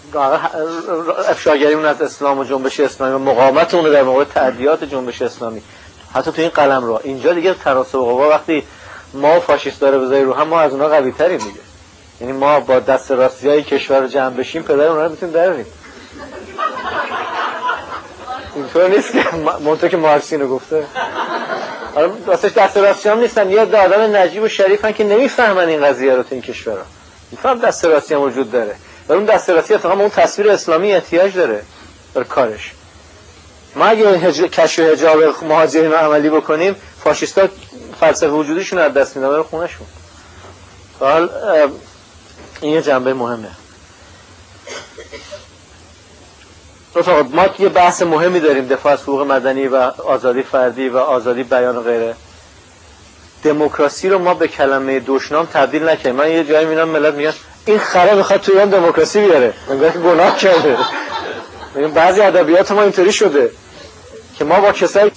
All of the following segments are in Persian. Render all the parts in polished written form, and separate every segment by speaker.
Speaker 1: افشاگری اون از اسلام و جنبش اسلامی و مقاومت اون در مقابل تعدیات جنبش اسلامی، حتی تو این قلم رو اینجا دیگه تناسب قوا وقتی ما فاشیست داره بذاری رو هم، ما از اونها قوی تریم دیگه. یعنی ما با دست راستیای کشور رو جمع بشیم پدر اونها رو میتونیم دراریم. اینطور نیست که منطقه که مارکسین رو گفته. حالا راستش دست راستی هم نیستن، یه آدم نجیب و شریفن که نمیفهمن این قضیه رو تو این کشورها. میفهم دست راستی هم وجود داره، ولی اون دست راستی اتفاقا اون تصویر اسلامی احتیاج داره برای کارش. ما اگه کشف حجاب مهاجرین رو عملی بکنیم، فاشیستا فلسفه وجودیشون رو از دست میدن برای خونه‌شون. حال این یه جنبه مهمه. رفقا ما یه بحث مهمی داریم، دفاع از حقوق مدنی و آزادی فردی و آزادی بیان و غیره. دموکراسی رو ما به کلمه دشنام تبدیل نکنیم. من یه جایی میبینم ملت میگن این خره میخواد تو ایران دموکراسی بیاره، انگار که گناه کرده. میگم بعضی ادبیات ما اینطوری شده که ما با کسایی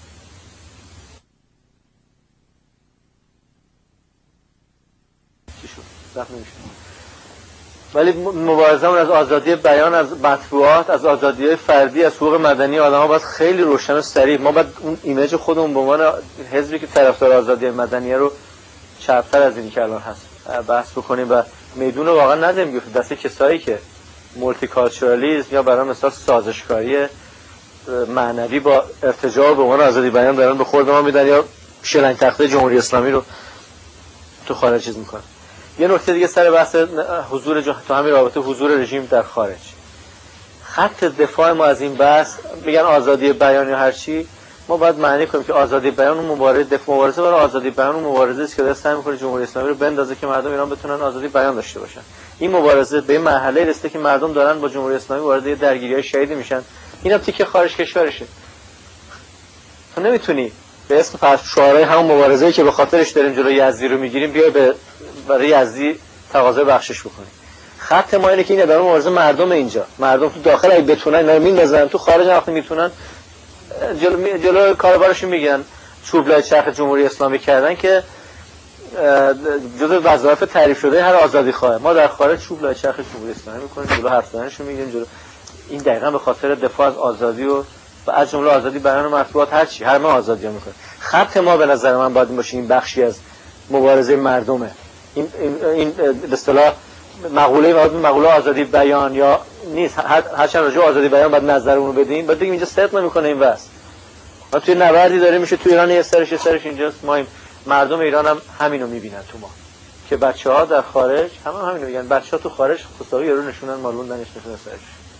Speaker 1: ولی مبارزه‌مون از آزادی بیان، از مطبوعات، از آزادی‌های فردی، از حقوق مدنی آدم‌ها باید خیلی روشن و صریح. ما باید اون ایمیج خودمون به عنوان حزبی که طرفدار آزادی مدنی رو چپ‌تر از این که الان هست بحث بکنیم و میدون رو واقعا ندیم دست کسایی که مولتی کالچورالیسم یا برای مثلا سازشکاری معنوی با ارتجاع به عنوان آزادی بیان دارن به خورد ما میدن یا شلنگ تخته جمهوری اسلامی رو تو خارج چیز میکنن. یه نکته دیگه سر بحث حضور تو همین رابطه حضور رژیم در خارج. خط دفاع ما از این بحث میگن آزادی بیان یا هر چی، ما باید معنی کنیم که آزادی بیان و مبارزه برای آزادی بیان و مبارزه است که داره سعی می‌کنه جمهوری اسلامی رو بندازه که مردم ایران بتونن آزادی بیان داشته باشن. این مبارزه به مرحله رسیده که مردم دارن با جمهوری اسلامی وارد درگیری‌های شدیدی میشن. اینا تیکه خارج کشورشه. تو نمیتونی به اسم شعارهای همون مبارزه‌ای که به خاطرش داریم جلوی یزدی رو میگیریم بیای برای یزدی تقاضای بخشش بکنی. خط ما اینه که این ادامه مبارزه مردم اینجا، مردم تو داخل اگه بتونن اینا رو میندازن، تو خارج وقتی میتونن جلو کاربارشون میگن چوب لای چرخ جمهوری اسلامی کردن که جزء وظایف تعریف شده هر آزادی خواه. ما در خارج چوب لای چرخ جمهوری اسلامی میکنیم، جلو حرف زدنشون میگیم، جلو این دقیقاً به خاطر دفاع از آزادی و از جمله آزادی بیان و مطبوعات هر چی، هر ما آزادی میکنیم. خط ما به نظر من باید باشه این بخشی از مبارزه مردمه. این به اصطلاح مقوله آزادی بیان یا نیست، هرچند راجع آزادی بیان باید نظرمون رو بدیم، بعد بگیم اینجا صدق نمیکنه این واسه. ما توی نبردی داره میشه تو ایران یه سرش اینجاست، ما این مردم ایران هم همینو میبینن تو ما که بچه‌ها در خارج همینو میگن، بچه‌ها تو خارج خصوصا یارو نشونن مالوندنش نشونه سرش.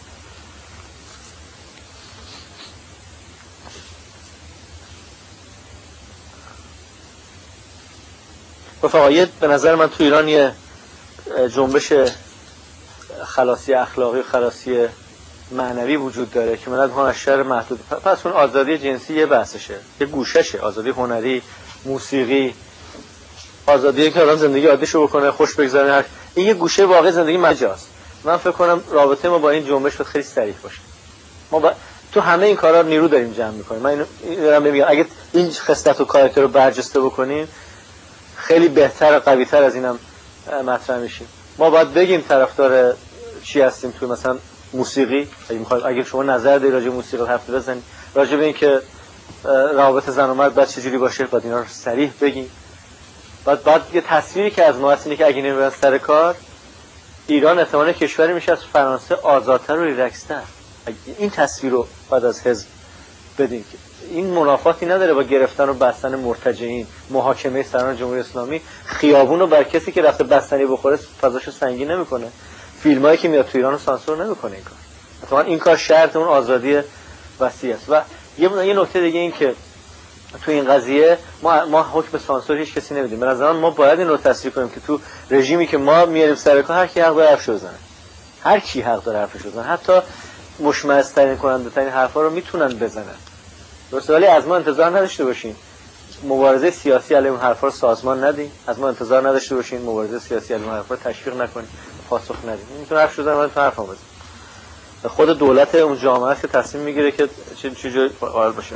Speaker 1: فقایت به نظر من تو ایران یه جنبش خلاصی اخلاقی و خلاصی معنوی وجود داره که ملت میخوان از شر محدود. پس اون آزادی جنسی یه بحثشه، یه گوششه، آزادی هنری، موسیقی، آزادی که آدم زندگی عادیشو بکنه، خوش بگذره، این یه گوشه واقعی زندگی مجاست. من فکر کنم رابطه ما با این جنبش باید خیلی صریح باشه. ما تو همه این کارا نیرو داریم جمع می‌کنیم. من اینو دارم میگم اگه این خصلت و کاراکتر رو برجسته بکنیم خیلی بهتر و قوی‌تر از اینم مطرح میشیم. ما باید بگیم طرفدار چی هستیم تو مثلا موسیقی، اگه شما نظر دارید راجع به موسیقی حرف بزنید، راجع به این که روابط زن و مرد باید چجوری باشه باید اینا رو صریح بگیم. بعد یه تصویری که از ما هست اینه که اگه نمیرن سر کار ایران احتمالاً کشوری میشه از فرانسه آزادتر و ریلکس‌تر. این تصویر رو بعد از حزب بدیم که این منافاتی نداره با گرفتن و بستن مرتجعین، محاکمه سران جمهوری اسلامی. خیابون رو بر کسی که رفته بستنی بخوره فضاشو سنگین نمیکنه. فیلمایی که میاد تو ایران رو سانسور نمیکنه این کار. مثلا این کار شرط اون آزادی وسیع است. و یه نکته دیگه این که تو این قضیه ما حکم سانسور هیچ کسی نمیدیم. به نظر من ما باید این رو تصریح کنیم که تو رژیمی که ما میاریم سر کار هر کی حق داره حرفش بزنه. هر کی حق داره حرفش بزنه. حتی مشمئزترین کننده‌ترین حرفا رو میتونن بزنن. درسته، ولی از ما انتظار نداشته باشین مبارزه سیاسی علیه اون حرفا رو سازمان ندین. از ما انتظار نداشته باشین مبارزه سیاسی علیه اون حرفا رو تشویق نکنین، پاسخ ندین. میتونه حرف بزنه ولی حرفا بزنه. خود دولت اون جامعه است که تصمیم میگیره که چه قرار باشه.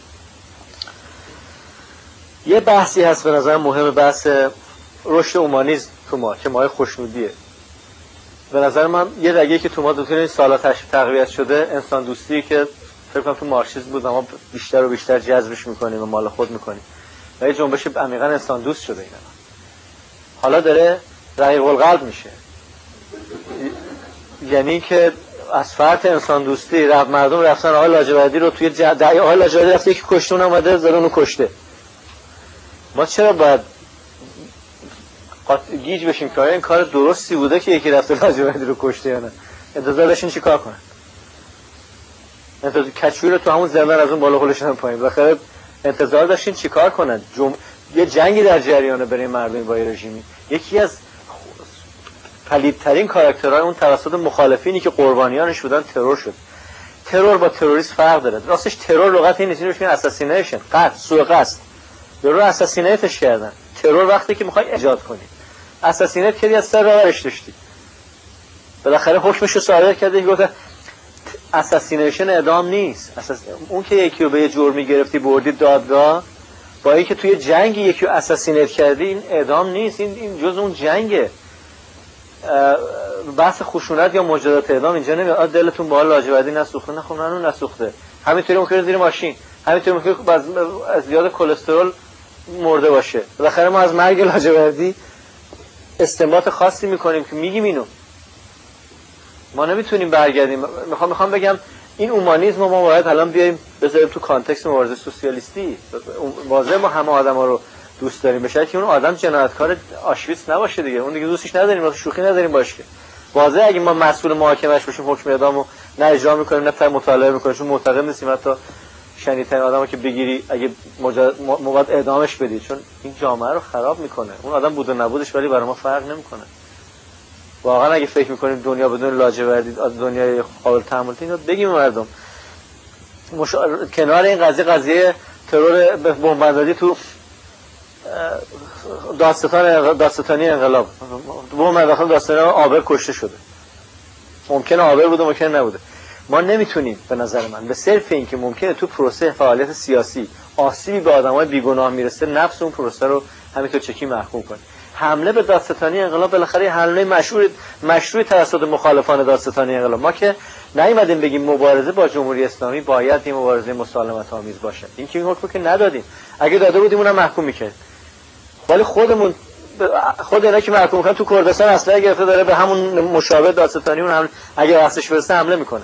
Speaker 1: یه بحثی هست به نظر مهم، بحث رشد اومانیسم تو ما که ماه خوشنودیه. به نظر من یه رگه‌ای که تو ما دوتون این سالا تقویت شده انسان دوستی که فکر کنم تو مارکسیسم بود، اما بیشتر و بیشتر جذبش میکنیم و مال خود میکنیم و یه جنبش عمیقا انسان دوست شده اینا. حالا داره رقیق القلب میشه، یعنی که از فرط انسان دوستی مردم رفتن آقای لاجوردی رو توی آقای لاجوردی رفته یکی کشته، اون اومده زده اونو کشته. ما چرا باید گیج بشیم که این کار درستی بوده که یکی رفته لاجوردی رو کشته یا نه؟ انتظار داشتین چی کار کنن؟ انتظار کچوی رو تو همون زندان از اون بالا خلشن پایین بخیر انتظار داشتین چی کار کنن؟ یه جنگی در جریانه برای مردم با رژیمی. یکی از پلیدترین کاراکترهای اون توسط مخالفینی که قربانیانش بودن ترور شد. ترور با تروریسم فرق داره. راستش ترور لغت این نیست، روش میگن اساسینیشن، قتل، سوء قصد. یارو اساسینیتش کردن. ترور وقتی که میخوای ایجاد کنی. اساسینیت کردی از سر راهش داشتی. بالاخره حکمش رو صادر کرده که گفت اساسینیشن اعدام نیست. اون که یکی رو به یه جرمی گرفتی بردی دادگاه، با اینکه توی جنگی یکی رو اساسینیت کردی، این اعدام نیست، این جز اون جنگه. بحث خشونت یا مجازات اعدام اینجا نمیاد. دلتون با لاجوردی نسوخته؟ نه خب اون نسوخته. همینطوری ممکنه زیر ماشین، همینطوری ممکنه از زیاد کلسترول مرده باشه. بالاخره ما از مرگ لاجوردی استنباط خاصی میکنیم که میگیم اینو ما نمیتونیم برگردیم. میخوام بگم این اومانیسم ما باید الان بیایم بذاریم تو کانتکست مبارزه سوسیالیستی. واضح ما همه آدما رو دوست داریم، به شرطی که اون آدم جنایتکار آشویتس نباشه دیگه. اون دیگه دوستش نداریم، واسه شوخی نداریم باشه. واضح اگه ما مسئول محاکمه‌اش باشیم حکم اعدامو نه اجرا میکنیم نه تا مطالعه میکنیم، چون معتقد نیستیم حتی شنیدترین آدمو که بگیری اگه مواد اعدامش بدی، چون این جامعه رو خراب میکنه. اون آدم بود و نبودش ولی برای ما فرق نمیکنه. واقعا اگه فکر میکنیم دنیا بدون لاجوردی دنیای قابل تحمل اینو بگیم مردم. کنار این قضیه ترور بمبارداری تو دادستانی انقلاب داستان آبر کشته شده. ممکنه آبر بوده ممکنه نبوده. ما نمیتونیم به نظر من به صرف این که ممکنه تو پروسه فعالیت سیاسی آسیبی به آدمای بیگناه میرسه نفس اون پروسه رو همینطور چکی محکوم کنیم. حمله به دادستانی انقلاب بالاخره حمله مشروع توسط مخالفان دادستانی انقلاب. ما که نیومدیم بگیم مبارزه با جمهوری اسلامی باید این مبارزه مسالمت آمیز باشه. این که این حکم که ندادیم. اگه داده بودیم اونم محکوم می‌کرد. ولی خود اینا که محکوم کردن تو کردستان اصلا گرفته داره به همون مشابه دادستانی اون حمله، اگه وقتش برسه حمله میکنه.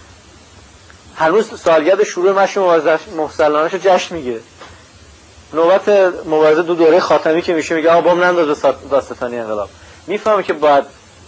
Speaker 1: هنوز سالگرد شروع مشی مسلمانش رو جشن میگیره. نوبت مبارزه دو دوره خاتمی که میشه میگه آقا بام ننداز دادستانی انقلاب. میفهمه که باید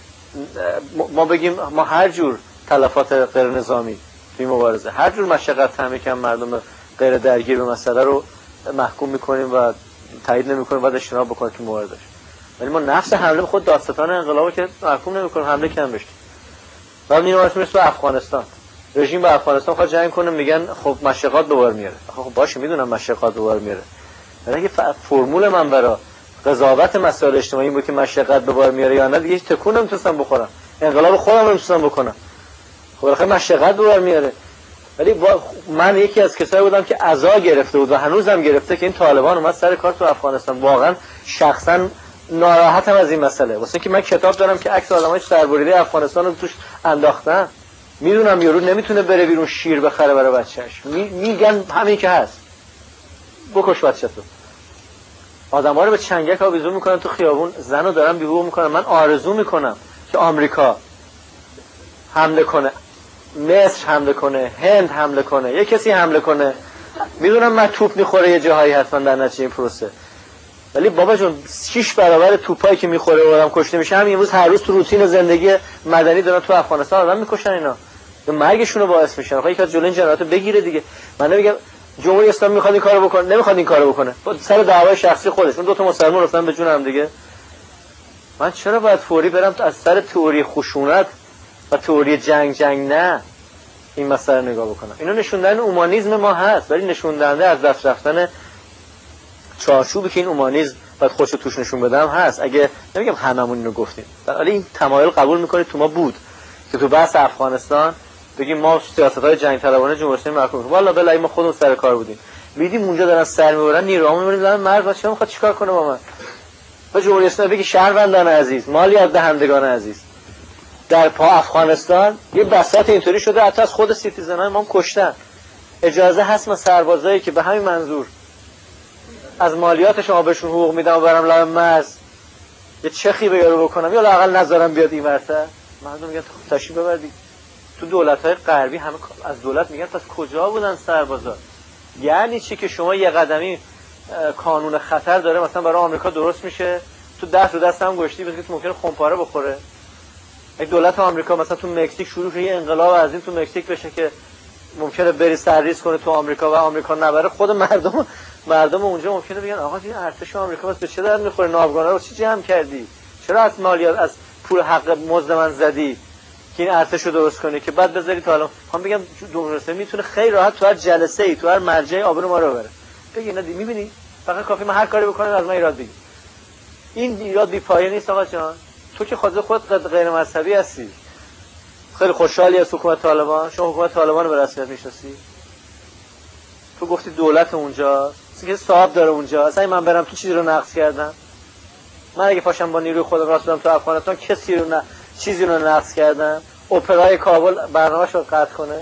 Speaker 1: ما بگیم ما هر جور تلفات غیر نظامی توی مبارزه، هر جور مشقت فهمی که مردم غیر درگیر به مسئله رو محکوم میکنیم و تایید نمیکنیم، بعد اجتناب بکنیم که مبارزه شه. ولی ما نفس حمله به خود دادستان انقلاب که محکوم نمیکنیم، حمله کم بشه. بعد میریم مثل افغانستان، رژیم با افغانستان خواهد جنگ کنه، میگن خب مشقات به بار میاره. خب باشه میدونم مشقات به بار میاره، ولی اگه فرمول من برای قضاوت مسائل اجتماعی بود که مشقت به بار میاره یا نه، دیگه تکون نمیتونستم بخورم، انقلاب خودم نمیتونستم بکنم. خب بالاخره مشقت به بار میاره. ولی من یکی از کسایی بودم که عزا گرفته بود و هنوزم گرفته که این طالبان اومد سر کار تو افغانستان. واقعا شخصا ناراحتم از این مسئله، واسه اینکه من کتاب دارم که عکس آدمای سربریده افغانستان رو توش انداختن. میدونم یارو نمیتونه بره بیرون شیر بخره برای بچه‌اش، میگن همین که هست بکش بچه‌تو. آدم‌ها رو به چنگک آویزون میکنن تو خیابون، زنو دارن بیهوده میکنن. من آرزو میکنم که آمریکا حمله کنه، مصر حمله کنه، هند حمله کنه، یه کسی حمله کنه. میدونم من توپ میخوره یه جاهایی حتما در نتیجه این پروسه، ولی بابا جون 6 برابر توپایی که میخوره و آدم کشته میشه. همین امروز هر روز تو روتین زندگی مدنی دارن تو افغانستان آدم میکشن، اینا به مرگشون رو باعث میشن. آخه یک از جلوی این جنایات رو بگیره دیگه. من نمیگم جمهوری اسلامی میخواد این کارو بکنه، نمیخواد این کارو بکنه، سر دعوای شخصی خودش. اون دو تا مسلمان رفتن به جون هم دیگه. من چرا باید فوری برم از سر تئوری خشونت و تئوری جنگ نه این مسئله نگاه بکنم؟ اینا نشون دهنده اومانیسم ما هست، ولی نشون دهنده از دست رفتن چارچوبی که این اومانیسم باید خودش رو توش نشون بدم هست. اگه نمیگم هممون اینو گفتیم، ولی این تمایل قبول میکنید تو ما بود که تو بحث افغانستان بگیم ما سیاست‌های جنگ طلبانه جمهوری اسلامی محکوم کنیم. والله بلای ما خودمون سر کار بودیم، میدیم اونجا دارن سر میبرن، نیروامون میبرن دارن مرد چه میخواد چیکار کنه با من؟ و جمهوری اسلامی بگی شهروندان عزیز، مالی از دهندگان عزیز. در افغانستان یه بساط اینطوری شده حتی از خود سیتیزنای ما کشتن. اجازه هست ما سربازایی که به همین منظور از مالیات شما بهشون حقوق میدم و برم لای مرز یه چخی به یارو بکنم یا لااقل نذارم بیاد این ورتر، مردم میگن تشریف ببردی. تو دولت‌های غربی همه از دولت میگن پس کجا بودن سربازا؟ یعنی چی که شما یه قدمی قانون خطر داره مثلا برای آمریکا درست میشه، تو دست هم گشتی بگید که ممکنه خمپاره بخوره. اگه دولت آمریکا مثلا تو مکزیک شروع شه یه انقلاب از این تو مکزیک بشه که ممکنه بری سرریز کنه تو آمریکا و آمریکا نبره، خود مردم اونجا ممکنه بگن آقا این ارتش آمریکا واسه چه درد میخوره؟ ناوگانا رو چی جمع کردی؟ چرا از مالیات از پول حق مزد من زدی که این ارتش رو درست کنی که بعد بذاری تا حالا هم بگم جمهوری میتونه خیلی راحت تو هر جلسه‌ای تو هر مرجعی آبرو ما رو ببره. بگی نه میبینی فقط کافی من هر کاری بکنم از من ایراد بگی. این ایراد بی پایه نیست آقا جان. تو که خود غیر مذهبی هستی، خیلی خوشحالی از حکومت طالبان. شما حکومت طالبان رو به رسمیت میشناسی؟ تو گفتی دولت اونجا که صاحب داره اونجا. اصلا من برم تو چیزی رو نقض کردم؟ من اگه پاشم با نیروی خودم راست برم تو افغانستان چیزی رو نقض کردم؟ اپرای کابل برنامه‌اش رو قطع کنه؟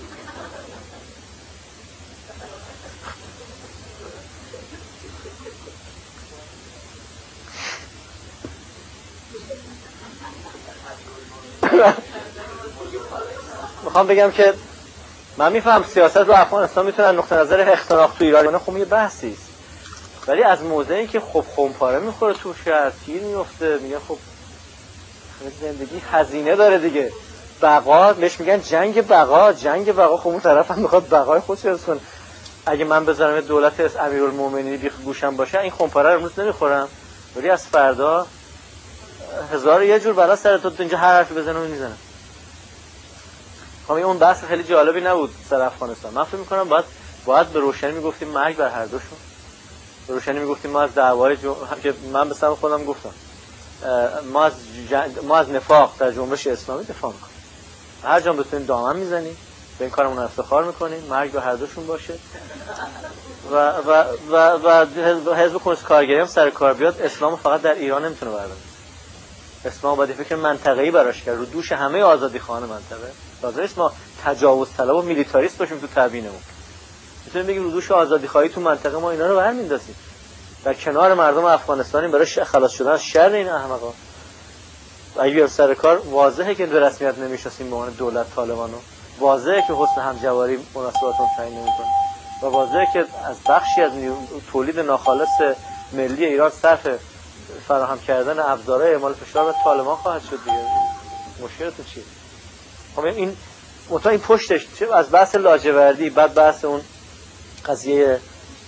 Speaker 1: میخوام بگم که من میفهم سیاست رو افغانستان میتونه نقطه نظر اختلاف تو ایران خب یه بحثی است، ولی از موضعی که خب خمپاره میخوره تو شهر تیر میفته، میگه خب زندگی هزینه داره دیگه، بقا بهش میگن جنگ بقا. خب اون طرف هم میخواد بقای خودش رو کنه. اگه من بذارم دولت امیرالمومنین بیخ گوشم باشه این خمپاره رو امروز نمیخورم، ولی از فردا هزار یه جور بلا سر تو اینجا هر حرفی بزنم میزنم. خب اون بحث خیلی جالبی نبود سر افغانستان. من فکر می‌کنم باید به روشنی میگفتیم مرگ بر هر دوشون. به روشنی میگفتیم ما از دعوای که من به سبب خودم گفتم ما از نفاق در جنبش اسلامی دفاع می‌کنیم. هر جا بتونیم دامن میزنیم، به این کارمون افتخار می‌کنیم، مرگ بر هر دوشون باشه. و حزب کمونیست کارگری هم سر کار بیاد، اسلام فقط در ایران نمیتونه برداره. اسلام باید فکر منطقه‌ای براش کرد، رو دوش همه آزادیخوان منطقه. لازم نیست ما تجاوز طلب و میلیتاریست باشیم تو تبیینمون. میتونیم بگیم رو دوش آزادیخواهی تو منطقه ما اینا رو برمیندازیم. در کنار مردم افغانستانی برای خلاص شدن از شر این احمقا. اگه سر کار واضحه که به رسمیت نمیشناسیم به عنوان دولت طالبانو. واضحه که حسن همجواری مناسباتون تعیین نمی‌کنه. و واضحه که از بخشی از تولید ناخالص ملی ایران صرف فراهم کردن ابزارهای اعمال فشار به طالبان خواهد شد دیگه. مشکلتون چیه؟ خب این پشتش از بحث لاجوردی، بعد بحث اون قضیه،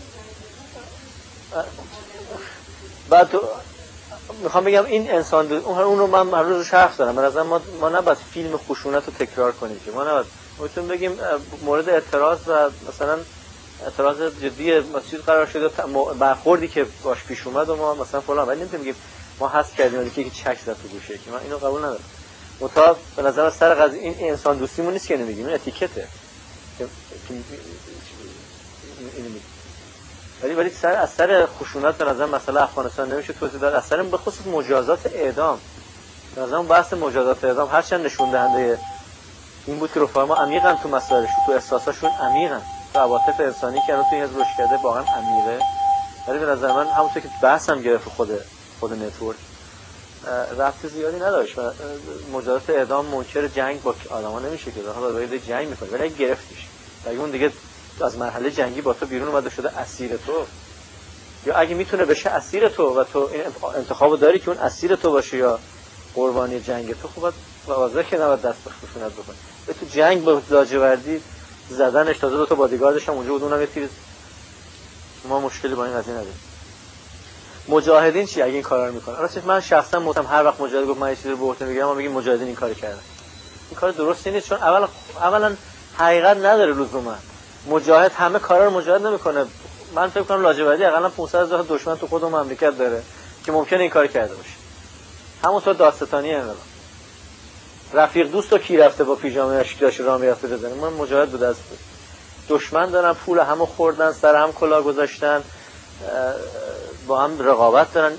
Speaker 1: بعد میخوام بگم این انسان اون رو من هر روز حرف دارم. به نظر ما نباید فیلم خشونت رو تکرار کنیم که ما نباید میتونیم بگیم مورد اعتراض و مثلا اعتراض جدی مسجد قرار شده برخوردی که باش پیش اومد و ما مثلا فلان، ولی نمیتونیم بگیم ما حس کردیم یکی که چک زد تو گوشه که من اینو قبول ندارم. متأ به نظر از سر قضیه این انسان دوستیمون نیست که نمیگیم، این اتیکته که اینو میگیم. ولی از سر خشونت به نظر مسئله افغانستان نمیشه توضیح داد. اثر به خصوص مجازات اعدام، به نظر بحث مجازات اعدام هرچند نشون دهنده این بود که رفقای ما عمیقاً تو مسائلشون، تو احساساشون عمیقاً، تو عواطف انسانی که الان توی حزب روش کرده واقعاً عمیقه. ولی به نظر من همونطور که بحثم گرفت خود نتورک ربط زیادی نداشت و مجازات اعدام منکر جنگ با آدما نمیشه که داره وارد جنگ میکنه. ولی اگه گرفتیش و اون دیگه از مرحله جنگی با تو بیرون اومده شده اسیر تو، یا اگه میتونه بشه اسیر تو و تو این انتخابو داری که اون اسیر تو باشه یا قربانی جنگ تو، خب واضحه که نباید دست به خشونت بکنی. تو جنگ با لاجوردی زدنش، تازه دو تا بادیگاردش هم اونجا بود، اونم یه تیر. ما مشکلی با این قضیه نداریم. مجاهدین چی اگه این کارا رو میکنن؟ راستش من شخصا متهم هر وقت مجاهد گفت من این چیزی رو به عهده میگیرم ما میگیم مجاهدین این کارو کردن. این کار درستی نیست، چون اولا حقیقت نداره لزوما. مجاهد همه کارا رو مجاهد نمیکنه. من فکر کنم لاجوردی حداقل 500,000 دشمن تو خود مملکت داره که ممکنه این کارو کرده باشه. همونطور دادستانی انقلاب رفیق دوست و کی رفته با پیژامه اشکیاش راه میرفته بزنه، من مجاهد بود. از دشمن دارن پول همو خوردن، سر هم کلا گذاشتن، با هم رقابت دارن.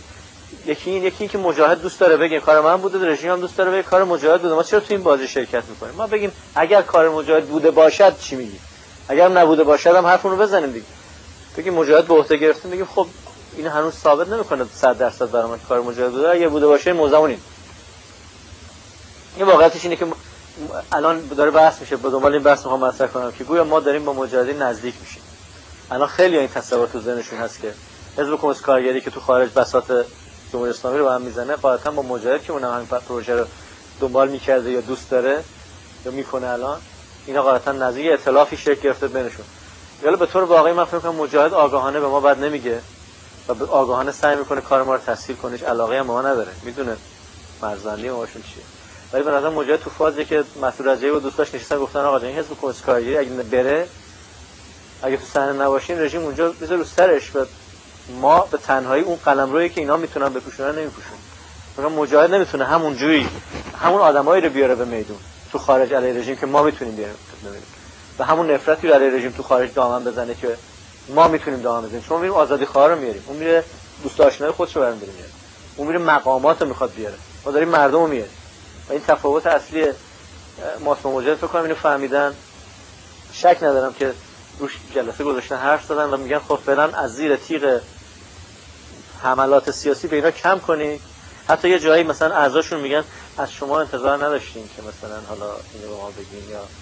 Speaker 1: یکی که مجاهد دوست داره بگه کار من بوده، رژیم هم دوست داره بگه کار مجاهد بوده، ما چرا تو این بازی شرکت میکنیم؟ ما بگیم اگر کار مجاهد بوده باشد چی میگی؟ اگر نبوده باشد هم حرفونو بزنیم دیگه. بگیم مجاهد به عهده گرفته، بگیم خب این هنوز ثابت نمیکنه 100% برام کار مجاهد بوده، اگه بوده باشه موضوعونیم. این واقعیتش اینه که الان داره بحث میشه، به دنبال این بحث میخوام مطرح کنم که گویا ما داریم با مجاهدین نزدیک میشیم. الان خیلی این تصور تو ذهنشون هست که حزب کمونیست کارگری که تو خارج بساط جمهوری اسلامی رو هم میزنه، غالبا با مجاهد که اونم همین پروژه رو دنبال میکرده یا دوست داره یا میکنه، الان اینا غالبا نزدیک ائتلافی شکل گرفته بینشون. ولی به طور واقعی من فکر می‌کنم مجاهد آگاهانه به ما بد نمیگه و به آگاهانه سعی میکنه کار ما رو تسهیل کنه، علاقه هم ما نداره، میدونه مرزبندی ماشون چیه. ولی به نظر مجاهد تو فازی که مسعود رجایی و دوستاش نشستن گفتن آقا جان حزب کمونیست کارگری اگه بره، اگه تو صحنه نباشین رژیم اونجا بذار رو سرش و ما به تنهایی اون قلمرویی که اینا میتونن بپوشونن نمیپوشون. میگم مجاهد نمیتونه همون آدمایی رو بیاره به میدون تو خارج علیه رژیم که ما میتونیم بیاریم و همون نفرتی رو علیه رژیم تو خارج دامن بزنه که ما میتونیم دامن بزنیم. چون میریم آزادی خواه رو میاریم، اون میره دوست آشنای خودش رو برام میاره، اون میره مقامات رو میخواد بیاره، ما داریم مردم رو میاریم. و این تفاوت اصلی ماست با مجاهد. فکر کنم اینو فهمیدن، شک ندارم که روش جلسه گذاشتن حرف زدن و میگن خب فعلا از زیر تیغ حملات سیاسی به اینا کم کنید. حتی یه جایی مثلا اعضاشون میگن از شما انتظار نداشتیم که مثلا حالا اینو به ما بگین یا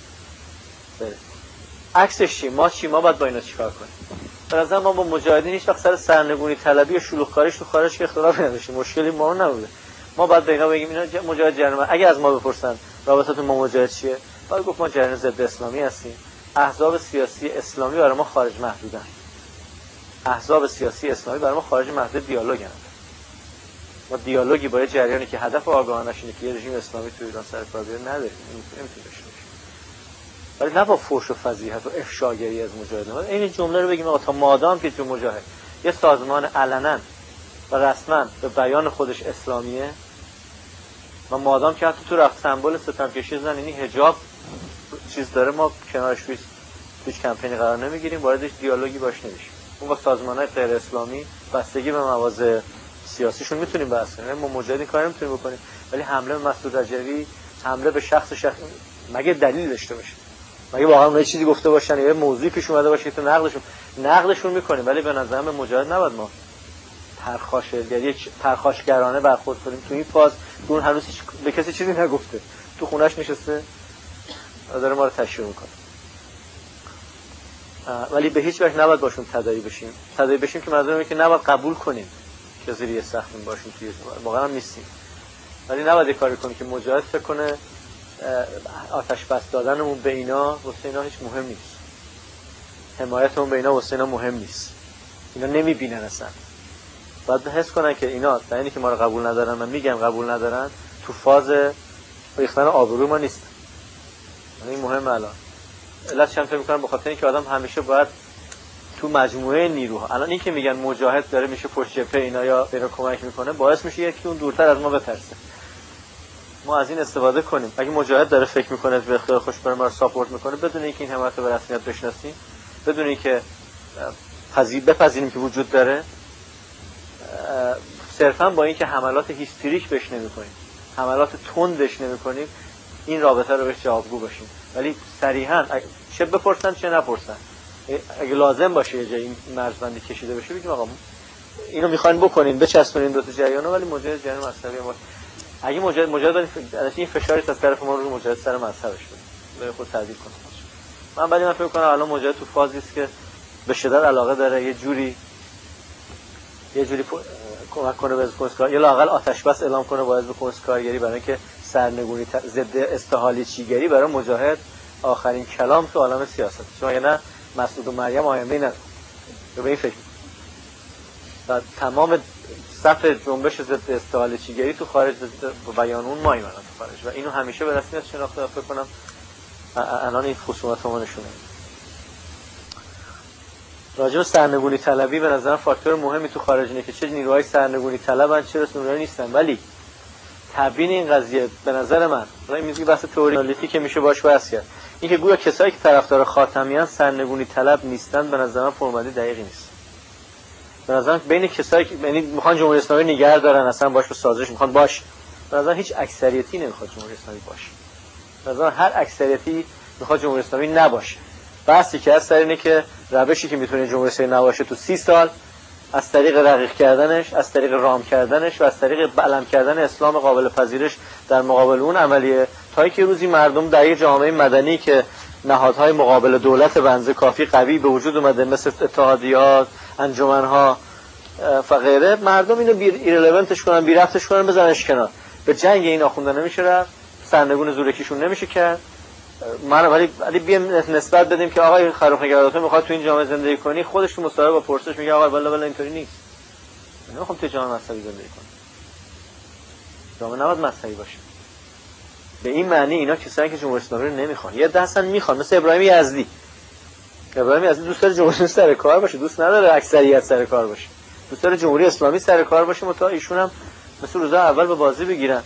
Speaker 1: عکسش چی ما باید با اینا چیکار کنیم. به نظر ما با مجاهدین هیچ وقت سر سرنگونی طلبی و شلوغکاریش تو خارج که اختلافی نداشتیم، مشکلی ما نبوده. ما باید به اینا بگیم اینا مجاهد جریان، اگه از ما بپرسن رابطتون با مجاهد چیه، باید گفت ما جریان ضد اسلامی هستیم، احزاب سیاسی اسلامی برای ما خارج محدودن، احزاب سیاسی اسلامی برای ما خارج محدود دیالوگن. ما دیالوگی با جریانی که هدف آگاهانش اینه که یه رژیم اسلامی تو ایران سر کار بیاره نداریم، نمیتونه داشته باشه. ولی نه با فحش و فضیحت و افشاگری از مجاهدین. این جمله رو بگیم آقا تا مادام که تو مجاهد یه سازمان علنا و رسما به بیان خودش اسلامیه و مادام که حتی تو رفت سمبل ستمکشی زنینی حجاب چیز داره، ما کنارش هیچ کمپینی قرار نمیگیریم، واردش دیالوگی باش نمیشیم. اون با سازمان‌های غیر اسلامی بستگی به مواضع سیاسیشون میتونیم بحث کنیم، ما مجاهدین کاری نمیتونیم بکنیم. ولی حمله به مسعود رجوی، حمله به شخص مگه دلیل داشته باشه؟ مگه واقعا یه چیزی گفته باشن یا موضوعی پیش اومده باشه که تو نقدشون میکنیم؟ ولی به نظر من مجاهد نباید ما پرخاشگرانه برخورد کنیم تو این فاز. اون هنوز به کسی چیزی نگفته، تو خونش نشسته داره ما رو تشویق میکنه. ولی به هیچ وجه نباید باشون تداعی بشیم که منظورم اینه که نباید قبول کنیم که زیر سختیم باشیم، توی واقعا هم نیستیم. ولی نباید کاری کنیم که مجاهد فکر کنه آتش بس دادنمون به اینا واسه اینا هیچ مهم نیست، حمایتمون به اینا واسه اینا مهم نیست، اینا نمیبینن اصلا. باید حس کنن که اینا در اینی که ما رو قبول ندارن، من میگم قبول ندارن، تو فاز ریختن آبروی ما نیست. این مهمه. الان علت چند تا میکنن به خاطر اینکه آدم همیشه باید تو مجموعه نیروها، الان این که میگن مجاهد داره میشه پشت جبهه اینا یا اینا کمک میکنه، باعث میشه یکی اون دورتر از ما بترسه. ما از این استفاده کنیم. اگه مجاهد داره فکر میکنه به اختیار خوش برای ما رو ساپورت میکنه، بدون اینکه این حمایت رو به رسمیت بشناسیم، بدون اینکه بپذیریم که وجود داره، صرفا با اینکه حملات هیستریک بهش نمی‌کنیم، حملات تندش نمی‌کنیم، این رابطه رو بهش جوابگو باشیم. ولی صریحاً چه بپرسن چه نپرسن، اگه لازم باشه یه جایی این مرزبندی کشیده بشه، بگیم آقا اینو می‌خواین بکنین، بچسبونین دو تا جریانو، ولی مجاهد جریان مذهبی ما. اگه مجاهد این فشاری از طرف ما رو مجاهد سر مذهبش بده، خود تعدیل کنه. من فکر کنم الان مجاهد تو فازی است که به شدت علاقه داره یه جوری کمک کنه به حزب یا لااقل آتش بس اعلام کنه با حزب کمونیست کارگری، برای اینکه سرنگونی ضد استحالی چیگری برای مجاهد آخرین کلام تو عالم سیاست. چون نه مسعود و مریم آینده نداره. به این فکر و تمام صف جنبش ضد استحالی چیگری تو خارج با بیان اون ما اینا تو خارج و اینو همیشه به رسمیت شناخته. فکر کنم الان این خصومت ما نشونه. راجع به سرنگونی طلبی به نظر فاکتور مهمی تو خارج اینه که چه نیروهای سرنگونی طلبن چه نیروهایی نیستن. ولی تبیین این قضیه به نظر من این میگه بحث تئوریک که میشه باش بحث کرد، این که گویا کسایی که طرفدار خاتمیان سرنگونی طلب نیستن، به نظر من فرمولی دقیقی نیست. به نظرم بین کسایی که یعنی میخوان جمهوری اسلامی نگه دارن، اصلا باش به سازش میخوان باش، به نظرم هیچ اکثریتی نمیخواد جمهوری اسلامی باشه. به نظرم هر اکثریتی میخواد جمهوری اسلامی نباشه. بحثی که هست اینه که روشی که میتونه جمهوری اسلامی نباشه تو 30 سال از طریق رقیق کردنش، از طریق رام کردنش و از طریق علم کردن اسلام قابل پذیرش در مقابل اون عملیه، تا اینکه روزی مردم در یک جامعه مدنی که نهادهای مقابل دولت بنز کافی قوی به وجود اومده مثل اتحادیات، انجمنها و غیره، مردم اینو ایرلوونتش کنن، بی ربطش کنن، بزننش کنار. به جنگ این آخونده نمیشه رفت، سرنگون زورکیشون نمیشه کرد. ولی بیام نسبت بدیم که آقای خروخ نگهدارتون میخواد تو این جامعه زندگی کنی، خودش تو مصاحبه با پرسش میگه آقا والا اینطوری نیست، نمیخوام تو جامعه مذهبی زندگی کنم. جامعه نباید مذهبی باشه. به این معنی اینا کسایی که جمهوری اسلامی رو نمیخوان، یه دستن میخوان، مثل ابراهیم یزدی. ابراهیم یزدی دوست داره جمهوری اسلامی سر کار باشه، دوست نداره اکثریت سر کار باشه، دوست داره جمهوری اسلامی سر کار باشه، متأ ایشون هم مثل روزا اول به بازی بگیرن.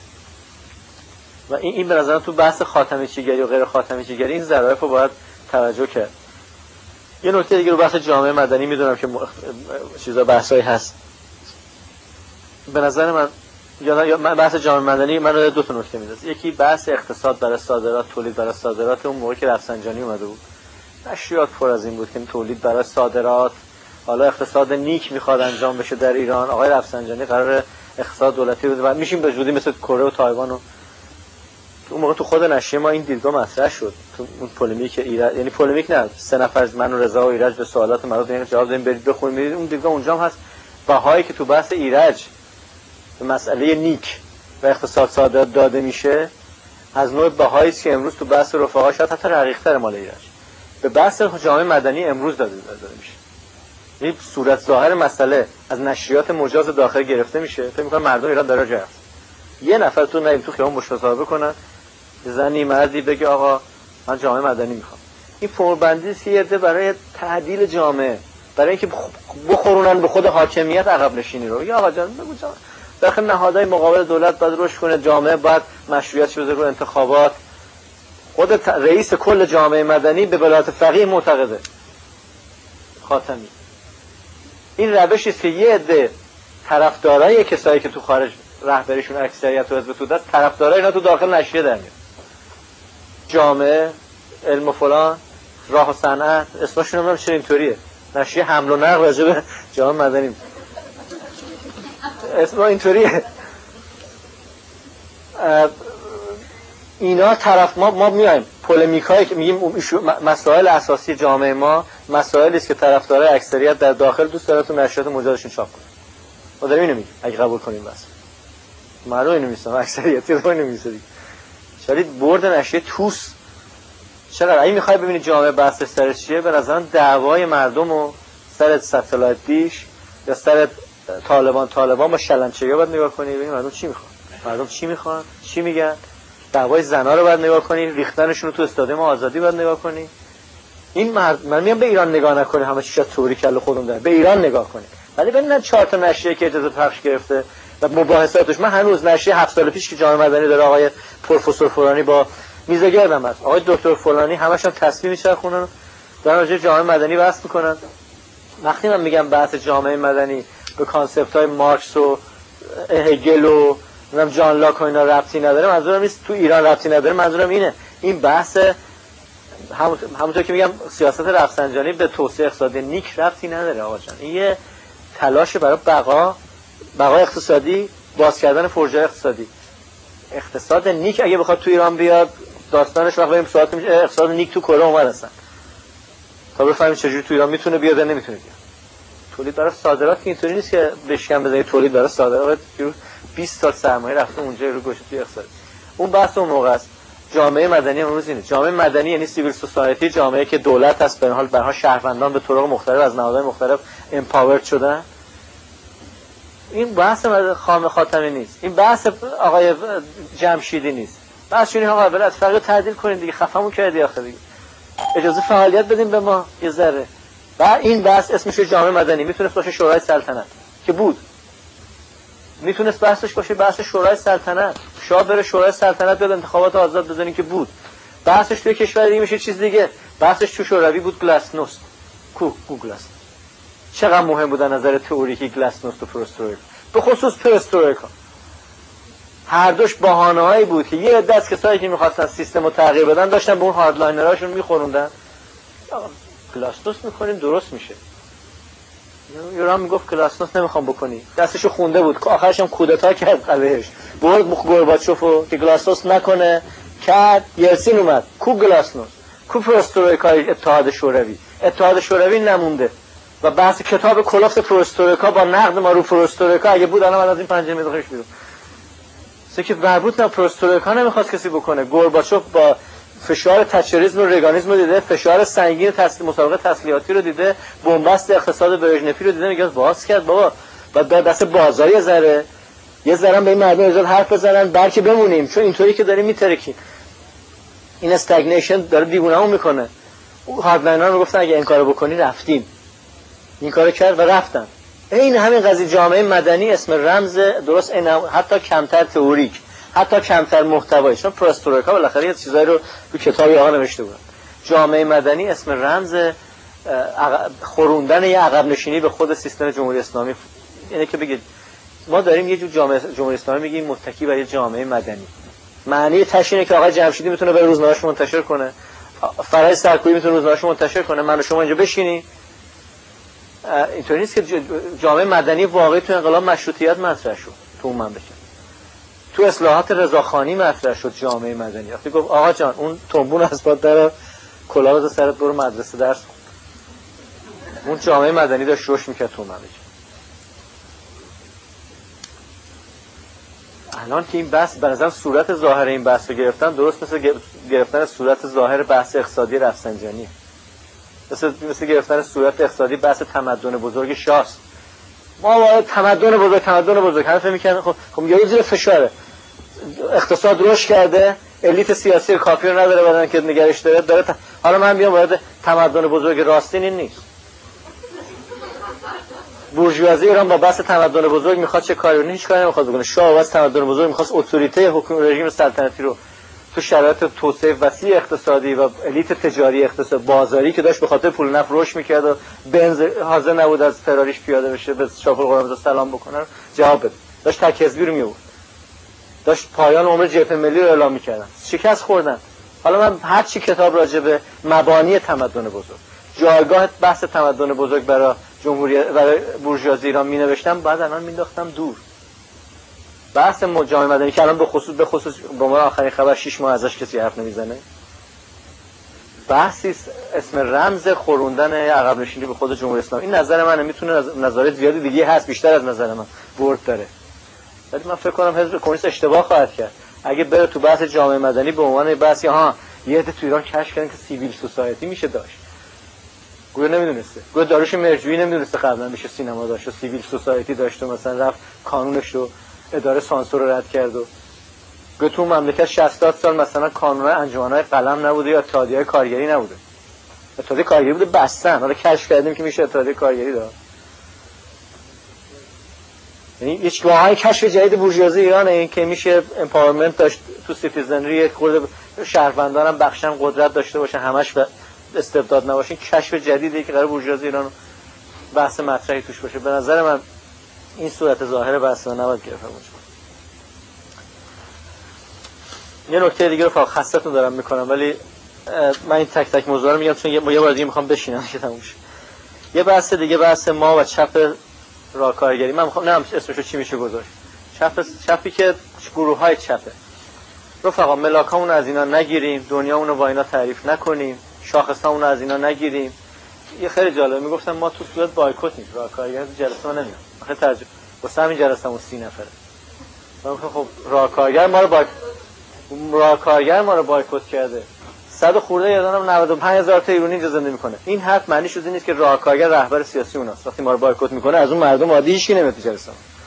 Speaker 1: و این به نظرم تو بحث خاتمی‌چیگری و غیر خاتمی‌چیگری این ظرافت رو باید توجه کرد. یه نکته دیگه رو بحث جامعه مدنی میدونم که چیزا بحثایی هست. به نظر من بحث جامعه مدنی من دو تا نکته میذاره. یکی بحث اقتصاد برای صادرات، تولید برای صادرات. اون موقعی که رفسنجانی اومده بود نشریات پر از این بود که تولید برای صادرات، حالا اقتصاد نیک میخواد انجام بشه در ایران. آقای رفسنجانی قرار اقتصاد دولتی بود و میشیم به زودی مثل کره و تایوان و اون موقع تو خود نشریه ما این دیدگاه مطرح شد. تو اون پلیمیک ایرج، یعنی پلیمیک نه، سه نفر من و رضا و ایرج به سوالات مردم جواب دادیم، برید بخونید می‌بینید اون دیدگاه اونجا هم هست. بهایی که تو بحث ایرج به مسئله نیک و اقتصاد صادرات داده میشه از نوع بهایی است که امروز تو بحث رفقا شاید حتی رقیق‌تر مال ایرج به بحث جامعه مدنی امروز داده میشه. این صورت ظاهر مسئله از نشریات مجاز داخل گرفته میشه. فکر می‌کنم مردم ایران داره جا هست. یه نفر تو نیم تو خیابون مصاحبه کنن، زنی مردی بگه آقا من جامعه مدنی میخوام. این فرم‌بندی است که یه عده برای تعدیل جامعه، برای اینکه بخورونن به خود حاکمیت عقب نشینی رو. یا آقا جان بگو داخل نهادهای مقابل دولت باید رشد کنه، جامعه باید مشروعیتش بذاره رو انتخابات. خود رئیس کل جامعه مدنی به ولایت فقیه معتقده، خاتمی. این روشی است که یه عده طرفدارای کسایی که تو خارج رهبریشون اکثریت و حزب توده است، طرفدارای اینا تو داخل نشریه در میاد. جامعه، علم و فلان، راه و صنعت، اسمشون هم چه اینطوریه. نشریه حمل و نقل راجع به جامعه مدنی. اسم اینطوریه. اینا طرف ما میایم پلیمیکایی که میگیم مسائل اساسی جامعه ما مسائلی است که طرفدارای اکثریت در داخل دوست داره تو نشریات مجازشون چاپ کنه. ما داریم اینو میگیم اگه قبول کنیم بس. مردم اینو میسن اکثریتی رو نمیسن. شاید برد نشریه توس چقدر اگه میخوای ببینی جامعه بحث سر چیه، به نظرم دعوای مردم و سر ستلایت دیش یا سر طالبان با شلنچه‌ها باید نگاه کنی ببینی مردم چی میخوان، مردم چی میخوان، چی میگن. دعوای زنا رو باید نگاه کنی، ریختنشون رو تو استادیوم آزادی باید نگاه کنی. این من میگم به ایران نگاه نکنی، همه چیزا توری کله خودم داره، به ایران نگاه کنی. ولی ببین 4 تا نشریه که اجازه پخش گرفته و مباحثاتش، من هنوز نشریه 7 سال پیش که جامعه مدنی داره آقای پروفسور فلانی با میزگردم هست، آقای دکتر فلانی همش هم تصویر میچرخونن دارن راجع جامعه مدنی بحث میکنن. وقتی من میگم بحث جامعه مدنی به کانسپت‌های مارکس و هگل و جان لاک و اینا ربطی نداره، منظورم نیست تو ایران ربطی نداره، منظورم اینه این بحث همونطور که میگم سیاست رفسنجانی به توسعه اقتصادی نیک ربطی نداره آقا جان. این یه تلاش برای بقا اقتصادی، باز کردن فرجه اقتصادی. اقتصاد نیک اگه بخواد تو ایران بیاد داستانش وقتی بریم سوالات میشه اقتصاد نیک تو کره اومد هستن تا بفهمیم چجوری تو ایران میتونه بیاد یا نمیتونه بیاد. تولید برای صادرات که اینطوری نیست که بشکن بزنید تولید برای صادرات 20 سال سرمایه رفته اونجا رو گوشه توی اقتصاد. اون بحث اون موقع است. جامعه مدنی امروز اینه. جامعه مدنی یعنی سیویل سوسایتی، جامعه که دولت هست به حال برها شهروندان به طرق مختلف از نهادهای مختلف امپاورد شدن. این بحث خام خاتمی نیست، این بحث آقای جمشیدی نیست. بحث اینه آقا بلد فقط تعدیل کنین دیگه، خفمون کردی آخه دیگه، اجازه فعالیت بدیم به ما یه ذره. و این بحث اسمش جامعه مدنی میتونست باشه شورای سلطنت که بود، میتونست بحثش باشه بحث شورای سلطنت، شاه بره شورای سلطنت بیاد انتخابات آزاد بزنین که بود. بحثش توی کشور دیگه میشه چیز دیگه. بحثش تو شوروی بود گلاسنوست کو گلاسنوست چقدر مهم بود از نظر تئوریکی گلاسنوست و پرسترویکا، به خصوص پرسترویکا. هر دوش بهانه‌هایی بود که یه عده از کسایی که می‌خواستن سیستم رو تغییر بدن داشتن به اون هاردلاینراشون می‌خوروندن. گلاسنوست می‌کنیم درست میشه. یوران میگفت گلاسنوست نمیخوام بکنی، دستشو خونده بود، آخرش هم کودتا کرد علیهش، برد گورباچوفو که گلاسنوست نکنه، کرد. یلسین اومد، کو گلاسنوست، کو پرسترویکای اتحاد شوروی نمونده و بحث کتاب کلفت پرسترویکا با نقد ما رو پرسترویکا اگه بود الان من از این پنجره میذارمش بیرون. که مربوط به پرسترویکا نمیخواست کسی بکنه. گورباچوف با فشار تچریسم و رگانیسم رو دیده، فشار سنگین مسابقه تسلیحاتی رو دیده، بنبست اقتصاد برژنفی رو دیده، میگه باز کرد بابا بعد دست بازاری یه ذره به این مردم اجازه حرف بزنن بلکه بمونیم، چون اینطوری که داریم میترکیم. این استگنیشن داره دیوونه‌مون میکنه. هاردلاینرها میگفتن اگه این کارو بکنی رفتیم. این کارو کرد و رفتن. این همین قضیه جامعه مدنی اسم رمز درست این حتی کمتر تئوریک، حتی کمتر محتوایی، چون پرسترویکا بالاخره یه چیزایی رو تو کتابی آقا نوشته بود. جامعه مدنی اسم رمز خوروندن یه عقب نشینی به خود سیستم جمهوری اسلامی. اینه که بگید ما داریم یه جور جمهوری اسلامی میگیم متکی بر یه جامعه مدنی. معنی تشینه که آقا جمشیدی میتونه به روزنامه‌اش منتشر کنه، فرای سرکویی میتونه روزنامه‌اش منتشر کنه، من و شما اینجا بشینیم. اینطوری نیست که جامعه مدنی واقعی تو انقلاب مشروطیت مطرح شد، تو اون مملکت تو اصلاحات رضاخانی مطرح شد جامعه مدنی. وقتی گفت آقا جان اون تنبون از پات در کلاه بذار سرت برو مدرسه درس کن، اون جامعه مدنی داشت رشد میکرد تو مملکت. الان که این بحث به نظرم صورت ظاهر این بحث رو گرفتن درست مثل گرفتن صورت ظاهر بحث اقتصادی رفسنجانی، مثل گرفتن صورت اقتصادی بحث تمدن بزرگ شاست. ما باید تمدن بزرگ همه فهم می‌کنن. خب یه زیر فشاره، اقتصاد رشد کرده، الیت سیاسی کافی رو نداره بدن که نگرش داره حالا من بیام وارد تمدن بزرگ راستین این نیست. بورژوازی ایران با بحث تمدن بزرگ میخواد چه کاری؟ هیچ کاری نمیخواد بکنه. شاه واسه تمدن بزرگ میخواست اتوریته حکومت رژیم سلطنتی رو تو شرایط توسعه وسیع اقتصادی و الیت تجاری اقتصاد بازاری که داشت به خاطر پول نفت رشد میکرد و بنز حاضر نبود از فراریش پیاده بشه به شاپور قرمز سلام بکنه جواب بده، داشت تک حزبی رو میورد، داشت پایان عمر جبهه ملی رو اعلام میکردن، شکست خوردن. حالا من هر چی کتاب راجع به مبانی تمدن بزرگ، جایگاه بحث تمدن بزرگ برای جمهوری برای بورژوازی ایران مینوشتم، بعد الان مینداختم دور. بحث جامعه مدنی که الان به خصوص به ما آخرین خبر 6 ماه ازش کسی حرف نمیزنه، بحثی اسم رمز خوروندن عقب نشینی به خود جمهوری اسلامی. این نظر منه، میتونه نظر زیادی دیگه هست، بیشتر از نظر من برد داره، ولی من فکر کنم حزب کمونیست اشتباه خواهد کرد اگه بره تو بحث جامعه مدنی به عنوان بحثی یه عده تو ایران کشف کردن که سیویل سوسایتی میشه داشت. گویا نمیدونسته، گویا داروش مرجویی نمیدونسته قبلا میشه سینما داشت و سیویل سوسایتی داشت و مثلا رفت قانونش رو اداره سانسور رو رد کرد و گویا تو مملکت 60 سال مثلا قانون انجمن‌های قلم نبوده یا اتحادیه‌های کارگری نبوده. اتحادیه کارگری بوده بستن، حالا کشف کردیم که میشه اتحادیه کارگری داد. یعنی هیچ واقعا کشف جدید بورژوازی ایران این که میشه امپاورمنت داشت تو سیتیزنری، خود شهروندان هم بخشن قدرت داشته باشن، همش استبداد نباشین. کشف جدیدی که قرار بورژوازی ایران بحث مطرحی توش باشه. به نظر من این صورت ظاهر بحث نباید گرفته باشه. یه نکته دیگه رو فقط خستتون دارم میکنم، ولی من این تک تک موضوع رو میگم چون یه بار دیگه میخوام بشینم که تموم شه. یه بحث دیگه، بحث ما و چپ راهکارگری. من میخوام نه اسمشو چی میشه گذاشت، چپی که گروه‌های چپه. رفقا ملاکامون از اینا نگیریم، دنیامون رو با اینا تعریف نکنیم، شاخصامون از اینا نگیریم. یه خیلی جالب میگفتن ما تو صورت بایکوتیم، راهکارگر جلسه ما نمیاد. آخه ترجمه واسه همین جلسه‌مون 30 نفره. من خب راهکارگر ما رو بایکوت کرده. 100 خورده یادم 95000 تا ایرانی اینجا زندگی میکنه. این حرف معنی شده نیست که راهکارگر رهبر سیاسی اوناست. وقتی ما رو بایکوت میکنه از اون مردم عادی هیچ کی نمیاد تو جلسه.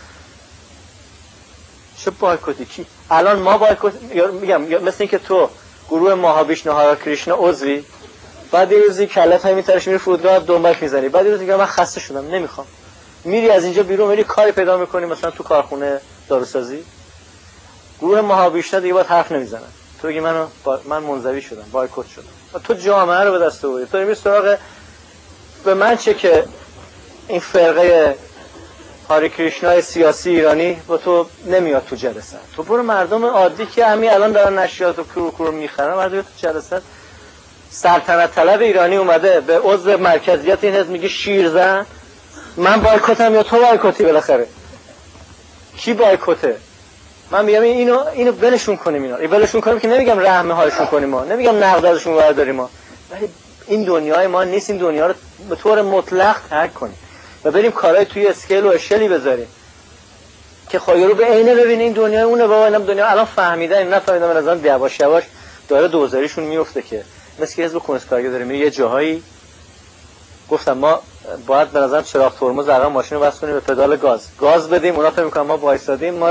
Speaker 1: چه بایکوتی کی؟ الان ما بایکوت میگم مثل اینکه تو گروه ماهاویشنو هارا کریشنا عضوی، بعد یه روزی کلت همین طرفش میری فرودگاه دنبالش میزنی، بعد یه روزی میگه من خسته شدم نمیخوام، میری از اینجا بیرون میری کاری پیدا میکنی مثلا تو کارخونه داروسازی. گروه ماهاویشنا دیگه باید حرف نمیزنن، تو میگی من منزوی شدم، بایکوت شدم. تو جامعه رو به دست آوردی، تو میری سراغ به من چه که این فرقه هاری کریشنای سیاسی ایرانی با تو نمیاد تو جلسه. تو برو مردم عادی که همین الان دارن نشریات و کرو میخرن، مردم تو جلسه. سلطنت طلب ایرانی اومده به عضو مرکزیت این حزب میگه شیرزن، من بایکوتم یا تو بایکوتی؟ بالاخره کی بایکوته؟ من میگم اینو ولشون کنیم، اینا ولشون کنیم که نمیگم رحمه هاشون کنیم، ما نمیگم نقد ازشون برداریم، ما ولی این دنیای ما نیست. این دنیا رو به طور مطلق ترک کنیم و بریم کارهای توی اسکیل و اشلی بذاریم که خواهی رو به عینه ببینیم. این دنیای اونه بابا. اینم دنیا الان فهمیدن، این نفهمیدن، من از یواش یواش داره دوزاریشون میفته که مثل که حزب کمونیست کارگر داره میره یه جاهایی. گفتم ما باید به نظرم چراغ ترمز عقب ماشین رو بس کنیم به پدال گاز بدیم، اونا فکر می‌کنن ما وایسادیم. ما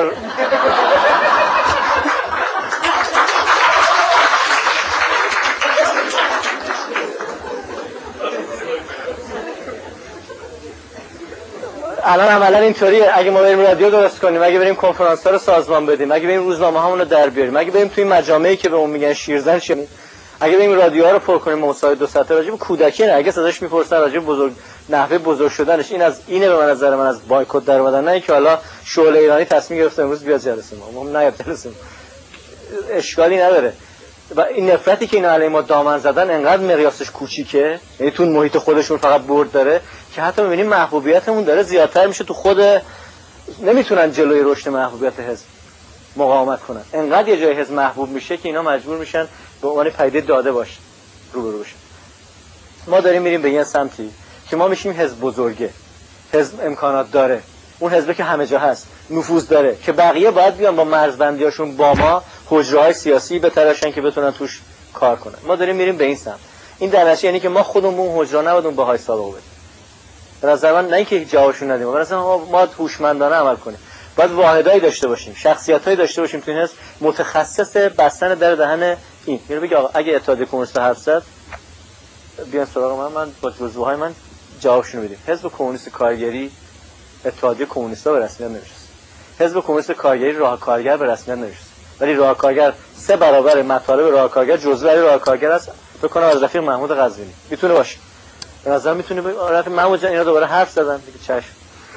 Speaker 1: الان عملا اینطوریه. اگه ما بریم رادیو درست کنیم، اگه بریم کنفرانس‌ها رو سازمان بدیم، اگه بریم روزنامه‌هامون رو در بیاریم، اگه بریم توی مجامعی که به اون میگن شیرزن شیم، اگه بریم رادیوها رو پر کنیم مصاحبه دو ساعته راجع به کودکی نه، اگه ازش میپرسن راجع به بزرگ نحوه بزرگ شدنش، اینه به نظر من از بایکوت در اومدن، نه اینکه حالا شعله ایرانی تصمیم گرفته امروز بیاد جلسه ما نیاد جلسه ما. اشکالی نداره. و این نفرتی که اینا علی ما دامن زدن انقدر مقیاسش کوچیکه، یعنی تو محیط خودشون فقط برد داره که حتی می‌بینیم محبوبیتمون داره زیادتر میشه. تو خود نمیتونن جلوی رشد محبوبیت حزب مقاومت کنن. انقدر یه جای حزب محبوب میشه که اینا مجبور میشن به عنوان پدیده داده باشه روبرو بشن. ما داریم میریم به یه سمتی که ما میشیم حزب بزرگه، حزب امکانات داره، اون حزبی که همه جا هست، نفوذ داره، که بقیه باید بیان با مرزبندیاشون با ما حجره‌های سیاسی بتراشن که بتونن توش کار کنن. ما داریم میریم به این سمت. این در نتیجه یعنی که ما خودمون اون حجرا نباید اون باهای سابقه بدیم. به نظر من نه اینکه جوابشون ندیم، به نظر ما هوشمندانه عمل کنیم. باید واحدایی داشته باشیم، شخصیتایی داشته باشیم تو این حزب متخصص بستن در دهن این. یعنی بگی آقا اگه اتحاد کمونیست حرف زد بیان سراغ من با جزوهای من جوابشون بدیم. حزب کمونیست کارگری اتحادیه کمونیستا به رسمیت نمیشست. حزب کمونیست کارگری راه کارگر به رسمیت نمیشست. ولی راه کارگر 3 برابر مطالب راه کارگر جزوه راه کارگر است. فکر کنم از رفیق محمود قزوینی میتونه باشه. به نظر میتونه رفیق محمود جان اینا دوباره حرف زدن دیگه. چشم.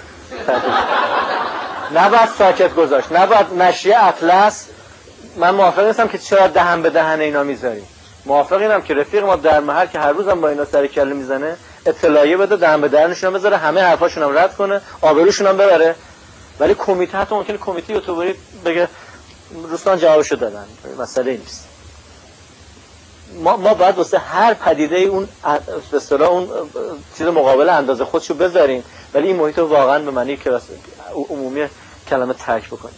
Speaker 1: نباید ساکت گذاشت. نباید نشریه اطلس. من موافق نیستم که چرا دهن به دهن اینا میذاریم. موافق اینم که رفیق ما در محل که هر روزم با اینا سر کله میزنه اطلاعیه بده، دهن به دهنشون بذاره، همه حرفاشون هم رد کنه، آبروشون هم ببره. ولی کمیته حتی ممکنه کمیته یوتیوبری بگه روسان جوابشو دادن، مسئله نیست. ما باید واسه هر پدیده اون به اصطلاح اون چیز مقابل اندازه خودشو بذاریم، ولی این محیط رو واقعا به معنی کلاس عمومی کلمه ترک بکنیم.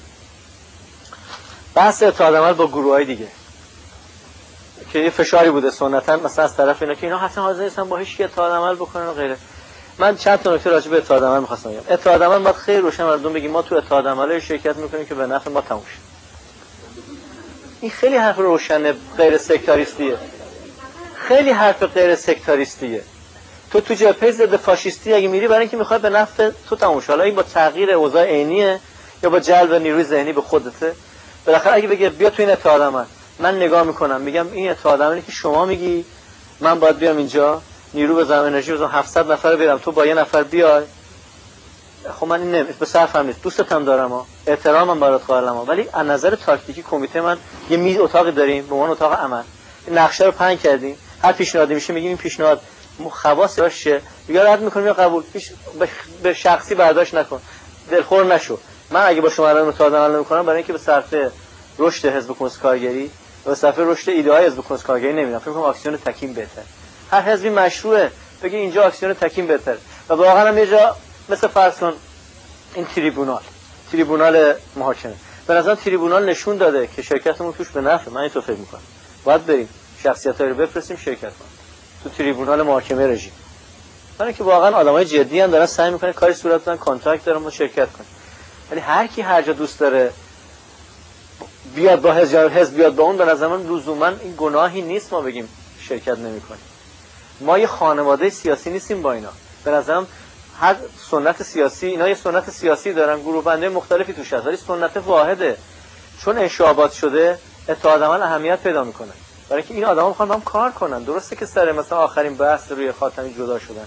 Speaker 1: بحث اتحاد عمل با گروه‌های دیگه که یه فشاری بوده سنتا مثلا از طرف اینا که اینا حتما حاضر نیستن با هیچ کی اتحاد عمل بکنن و غیره. من چند تا نکته راجع به اتحاد عمل می‌خواستم بگم. اتحاد عمل باید خیلی روشن مردم بگیم ما تو اتحاد عمل شرکت می‌کنیم که به نفع ما تموم شه. این خیلی حرف روشن غیر سکتاریستیه. خیلی حرف غیر سکتاریستیه. تو جبهه ضد فاشیستی اگه میری برای اینکه می‌خواد به نفع تو تموم شه، حالا این با تغییر اوضاع عینیه یا با جلب نیروی ذهنی به خودته. بالاخره اگه بگه بیا تو این اتحاد عمل، من نگاه میکنم میگم این اتحاد عملی که شما میگی من باید بیام اینجا نیرو بزنم، انرژی بزنم، 700 نفر بیارم، تو با یه نفر بیای. خب من این به صرفم نیست، دوستت هم دارم، احترامم برات قائلم، ولی از نظر تاکتیکی کمیته من یه میز اتاقی داریم به عنوان اتاق عمل، نقشه رو پهن کردیم، هر پیشنهادی میشه میگیم این پیشنهاد خواص باشه یا رد میکنیم یا قبول، به شخصی برداشت نکن، دلخور نشو. من اگه با شما الان اتحاد عمل نمیکنم برای اینکه به صرف رشد حزب کمونیست کارگری و صرف رشد ایده های حزب کمونیست کارگری نمیرم. فکر کنم اکسیون تکیم بهتر. هر حزبی مشروعه بگه اینجا اکسیون تکیم بهتر. و واقعا هم یه جا مثل فرض کن این تریبونال محاکمه، به نظرم تریبونال نشون داده که شرکتمون توش به نفع. من اینطور فکر میکنم باید بریم شخصیتایی رو بفرستیم شرکت کنن تو تریبونال محاکمه رژیم، برای اینکه واقعا آدمای جدی هم دارن سعی میکنن کاری صورت بدن، کانترکت دارن با شرکت کنن. ولی هر کی هر جا دوست داره بیاد با حزب بیاد با اون، به نظر من لزوما این گناهی نیست ما بگیم شرکت نمی‌کنیم. ما یه خانواده سیاسی نیستیم با اینا. به نظرم هر سنت سیاسی اینا یه سنت سیاسی دارن، گروه بندی مختلفی توش هست، ولی سنت واحده. چون انشابات شده اتحاد عمل اهمیت پیدا میکنه، برای اینکه این آدما میخوان با هم کار کنن. درسته که سر مثلا آخرین بحث روی خاتمی جدا شدن،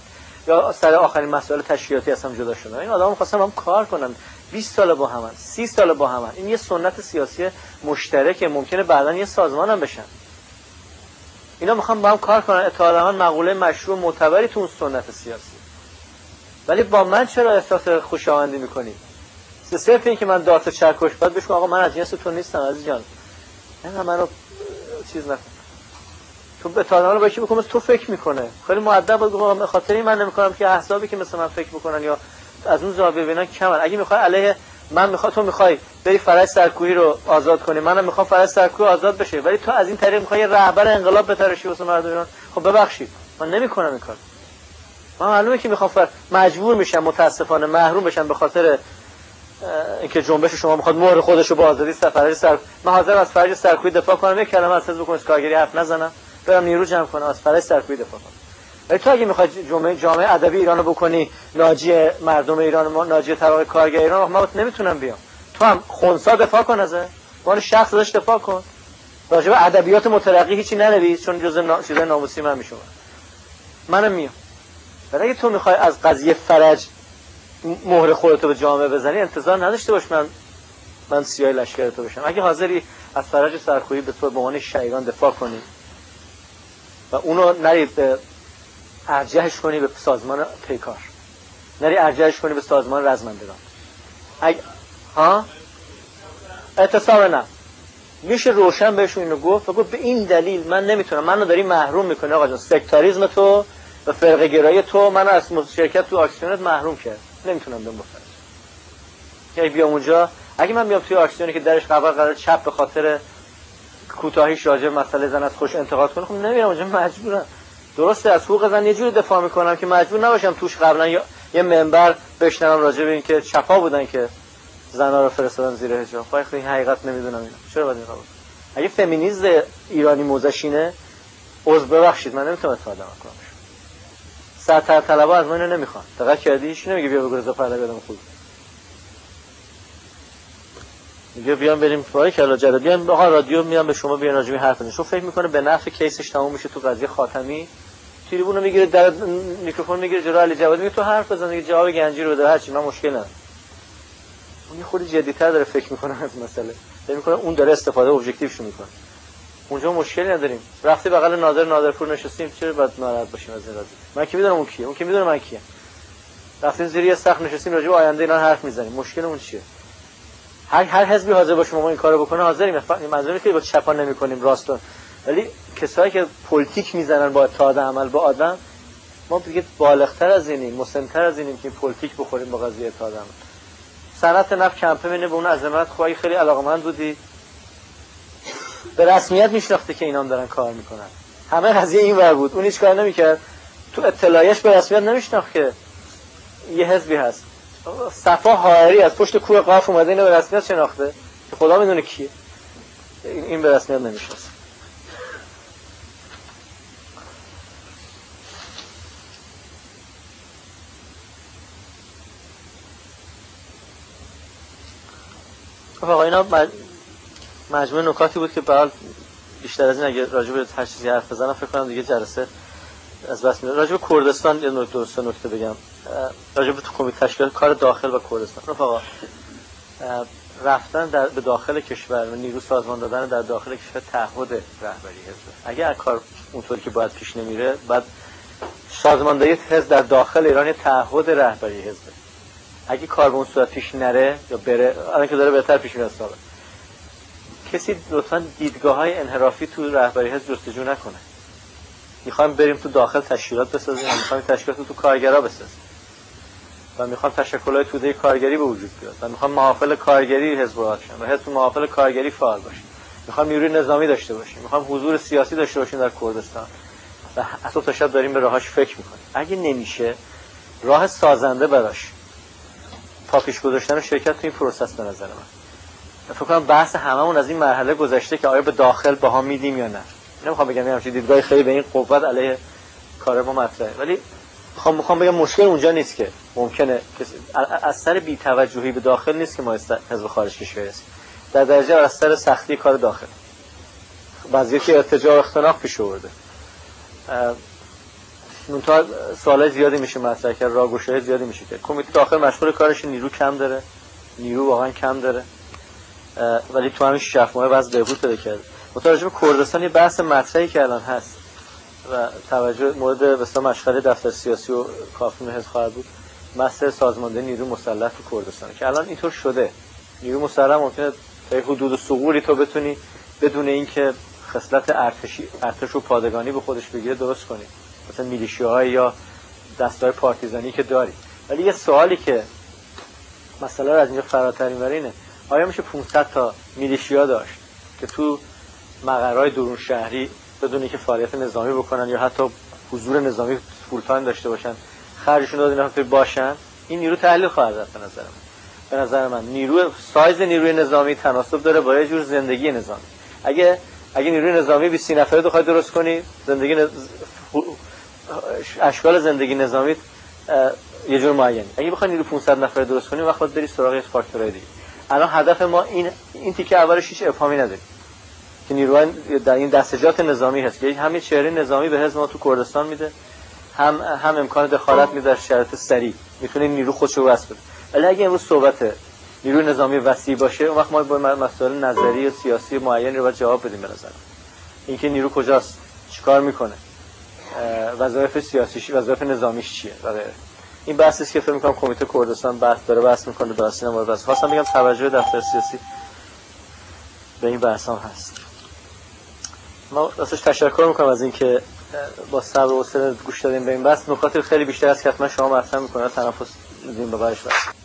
Speaker 1: یا سر آخرین مسائل تشریعاتی اصلا جدا شدن. این آدما می‌خواستن هم کار کنن 20 سال با همن، 30 سال با همن. این یه سنت سیاسی مشترکه، ممکنه بعداً یه سازمان هم بشن. اینا میخوان با هم کار کنن، اتحادیه مقوله مشروع معتبری تو اون سنت سیاسی. ولی با من چرا احساس خوشایندی می‌کنی؟ صرف این که من داست چرکش بعد بهش آقا من از جنس تو نیستم عزیز جان. نه منو چیز نکن. تو به تادان رو باشه بکنم تو فکر میکنه. خیلی مؤدب بود گفتم به خاطر این من نمیکنم که احزابی که مثل من فکر بکنن یا از اون زاویه ببینن کمن. اگه میخوای علیه من تو میخوای بری فرج سرکویی رو آزاد کنی، منم میخوام فرج سرکویی آزاد بشه، ولی تو از این طریق میخوای رهبر انقلاب بتراشی واسه مردم ایران. خب ببخشید من نمیکنم این کار. من معلومه که میخوام مجبور میشم متاسفانه محروم بشم به خاطر اینکه جنبش شما میخواد مهر خودش رو با آزادی من حاضرم از فرج سرکویی دفاع کنم، یک کلمه از حزب کمونیست کارگری حرف نزنم، برم نیرو جمع کنم از فرج سرکویی دفاع کنم. ولی تو اگه میخوای جامعه ادبی ایرانو بکنی ناجی مردم ایران، ناجی طبقه کارگر ایران، من نمیتونم بیام. تو هم خنثی دفاع کن ازه، ولی شخص ازش دفاع کن. راجع به ادبیات مترقی هیچی ننویس چون جزء چیزای ناموسی من میشم. منم میام. ولی اگه تو میخوای از قضیه فرج مهر خودتو به جامعه بزنی، انتظار نداشته باش من سیاه لشکر تو بشم. اگه حاضری از فرج سرکویی به طور به عنوان شهیدان دفاع کنی و اونو نری ارجحش کنی به سازمان پیکار، نری ارجحش کنی به سازمان رزمندگان، اعتصاب نه میشه روشن بهشون اینو گفت و گفت به این دلیل من نمیتونم، منو داری محروم میکنی آقا جان، سکتاریسم تو و فرقه گرایی تو منو از شرکت تو آکسیونت محروم کرد، نمیتونم بیام بفرستم. که بیام اونجا، اگه من بیام توی آکسیونی که درش قرار چپ به خاطر کوتاهیش راجع به مسئله زن از خوش انتقاد کنه، خب نمیرم اونجا، مجبورم. درسته از حقوق زن یه جوری دفاع میکنم که مجبور نباشم توش قبلا یه منبر بشنوم راجع به این که چپا بودن که زنا رو فرستادن زیر حجاب. خب این حقیقت نمیدونم اینا. چرا باید این قبول؟ اگه فمینیسم ایرانی موزشینه، عذر ببخشید من نمیتونم اعتماد کنم. سرتر طلبا از من اینو نمیخوان. دقت کردی؟ هیچ نمیگه بیا بگو رضا پهلوی آدم خوب. میگه بیام بریم وای کلا جدا بیام آقا رادیو میام به شما بیان راجع به حرف بزنید. شو فکر میکنه به نفع کیسش تموم میشه تو قضیه خاتمی. تریبونو میگیره در میکروفون میگیره جلو علی جوادی میگه تو حرف بزن دیگه، جواب گنجی رو بده، هر چی من مشکل ندارم. اون خودی جدی‌تر داره فکر میکنه از مسئله. فکر میکنه اون داره استفاده ابجکتیوشو میکنه. اونجا مشکلی نداریم. رفتی بغل نادرپور نشستیم، چرا باید ناراحت باشیم از این قضیه؟ من که میدونم اون کیه، اون که میدونه من کیم. رفتیم زیر یه سقف نشستیم راجع به آینده اینا حرف میزنیم. مشکلمون چیه؟ هر حزبی حاضر باشه ما این کارو بکنه حاضریم. منظوری که با چپا نمی‌کنیم راستون، ولی کسایی که پلیتیک میزنن با اتحاد عمل با آدم، ما دیگه بالغتر از اینیم، مسن‌تر از اینیم که پلیتیک بخوریم با قضیه اتحاد عمل. صنعت نفت کمپینه به اون عظمت خواهی خیلی علاقه‌مند بودی، به رسمیت میشناخته که اینام دارن کار میکنن. همه قضیه این ور بود، اون هیچ کار نمیکرد. تو اطلاعیش به رسمیت نمیشناخت که یه حزبی هست. صفا حائری از پشت کوه قاف اومده اینو به رسمیت شناخته که خدا میدونه کیه. این به رسمیت نمیشناسه. آقا اینا مجموعه نکاتی بود که برای بیشتر از این اگه راجع به هر چیزی حرف بزنم فکر کنم دیگه جلسه از بس میاد. راجع به کردستان یه نکته بگم. راجع به کمیته تشکیل کار داخل و کردستان. رفقا رفتن به داخل کشور و نیرو سازمان دادن در داخل کشور تعهد رهبری حزب. اگه کار اونطوری که باید پیش نمیره، بعد سازماندهی حزب در داخل ایران تعهد رهبری حزب. اگه کار به اون صورت پیش نره یا بره، الان که داره بهتر پیش میره سال. کسی لطفاً دیدگاه‌های انحرافی تو رهبری حزب جستجو نکنه. میخوایم بریم تو داخل تشکیلات بسازیم، میخوایم تشکیلات تو کارگرا بسازیم و میخوایم تشکلات توده کارگری به وجود بیاد و میخوایم محافل کارگری حزب باشیم و حزب محافل کارگری فعال باشیم. میخوایم نیروی نظامی داشته باشیم، میخوایم حضور سیاسی داشته باشیم در کردستان و اصلا تا شب داریم به راهاش فکر میکنیم. اگه نمیشه، راه سازنده براش پا پیش گذاشتن و شرکت تو این پروسس به نظر من. فکر کنم بحث هممون از این مرحله گذشته که آیا به داخل باها میدیم یا نه. نمیخوام بگم همین دیدگاه خیلی به این قوت علیه کار ما مطرحه، ولی میخوام بگم مشکل اونجا نیست که ممکنه از سر بی‌توجهی به داخل نیست که ما حزب خارج کشوری هستیم. در درجه از سر سختی کار داخل. بعضی که ارتجاع و اختناق پیش آورده. منتها سوالای زیادی میشه مطرح کرد، راهگشایی زیادی میشه کرد. کمیته داخل مشغول کارش، نیرو کم داره، نیرو واقعا کم داره، ولی تو همین 6 ماه وضع بهبود پیدا کرده. متوجه به کردستان یه بحث مطرحی که الان هست و توجه مورد بسیار مشغله دفتر سیاسی و کافی حزب خواهد بود، مسئله سازماندهی نیرو مسلح تو کردستان که الان اینطور شده. نیرو مسلح ممکنه تا حدود ثغوری تو بتونی بدون اینکه خصلت ارتش و پادگانی به خودش بگیره درست کنی، مثلا میلیشیاهای یا دستای پارتیزانی که داری. ولی یه سوالی که مسئله رو از اینجا فراتر میبره اینه: آیا میشه 500 تا میلیشیا داشت که تو مقرهای درون شهری بدون اینکه فعالیت نظامی بکنن یا حتی حضور نظامی فول تایم داشته باشن، خرجشون داد اینا باشن؟ این نیرو تحلیل خواهد رفت. به نظر من سایز نیروی نظامی تناسب داره با یه جور زندگی نظامی. اگه نیروی نظامی 20 نفره بخوای درست کنی، اشکال زندگی نظامی یه جور معینی. اگه بخوای نیرو 500 نفره درست کنی، وقت باید بری سراغ فاکتورهای دیگه. الان هدف ما این تیکه اولش هیچ ابهامی نداره که نیروهای در این دستجات نظامی هست که همین چهره نظامی به حزب ما تو کردستان میده، هم امکان دخالت میده در شرایط سریع، میتونه نیرو خودشو واسه بده. ولی اگه امروز صحبت نیروی نظامی وسیع باشه، اون وقت ما با مسائل نظری و سیاسی معینی رو باید جواب بدیم. به نظر اینکه نیرو کجاست، چیکار میکنه، وظایف سیاسیش، وظایف نظامیش چیه و غیره. این بحثی که فکر می‌کنم کمیته کردستان بحث میکنه. درسته مورد بحث خواستم بگم توجه دفتر سیاسی به این بحث هم هست. ما راستش تشکر میکنم از اینکه با صبر و حوصله گوش دادین به این بحث. نکات خیلی بیشتر است که حتما شما مطرح میکنید، تنفس میدیم به بعدش.